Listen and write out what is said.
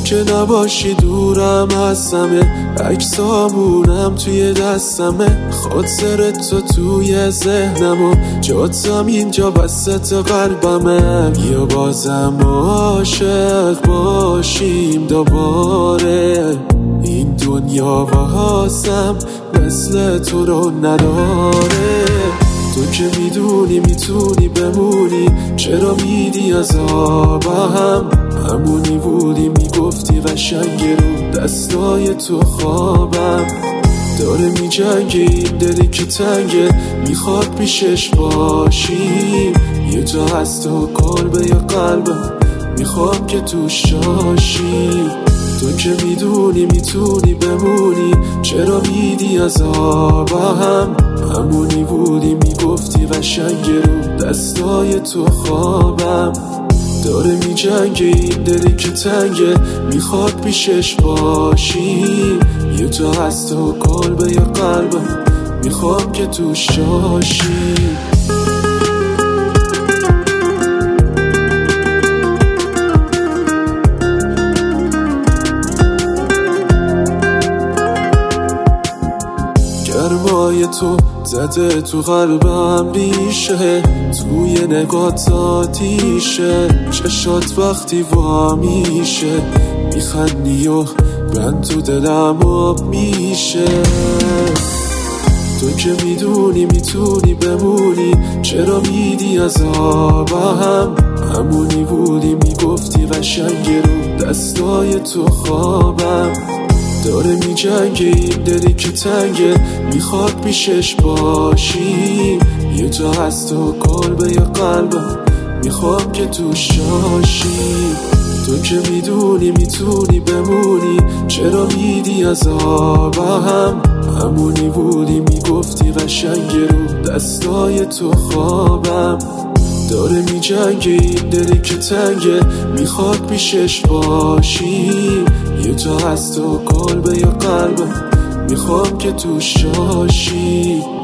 که نباشی دورم از همه، عکسامونم توی دستمه، خاطر تو توی ذهنم و جاتم اینجا وسط قلبمه. یا بازم عاشق باشیم دوباره، این دنیا واسم مثل تو رو نداره. تو که میدونی میتونی بمونی، چرا میدی عذابم؟ همونی بودی میگفتی قشنگه، رو دستای تو خوابم داره میجنگه، این دلی که تنگه میخواد پیشش باشیم. یه جا هست و قلبه یا قلبم میخوام که توش باشی. تو که میدونی میتونی بمونی، چرا میدی عذابم؟ همونی بودی میگفتی قشنگه، رو دستای تو خوابم داره میجنگه، این دلی که تنگه میخواد پیشش باشی. یه جا هست و قلبه یا قلبم میخوام که توش باشی. گرمای تو زده تو قلبم ریشه، توی نگات آتیشه، چشات وقتی وا میشه میخندی و من تو دلم آب میشه. تو که میدونی میتونی بمونی، چرا میدی عذابم؟ همونی بودی میگفتی قشنگه، رو دستای تو خوابم داره میجنگه، این دلی که تنگه میخواد پیشش باشی. یه جا هست و قلبه یا قلبم میخوام که توش باشی. تو که میدونی میتونی بمونی، چرا میدی عذابم؟ همونی بودی میگفتی قشنگه، رو دستای تو خوابم داره میجنگه، این دلی که تنگه میخواد پیشش باشی. یه جا هست و قلبه یا قلبم میخوام که توش باشی.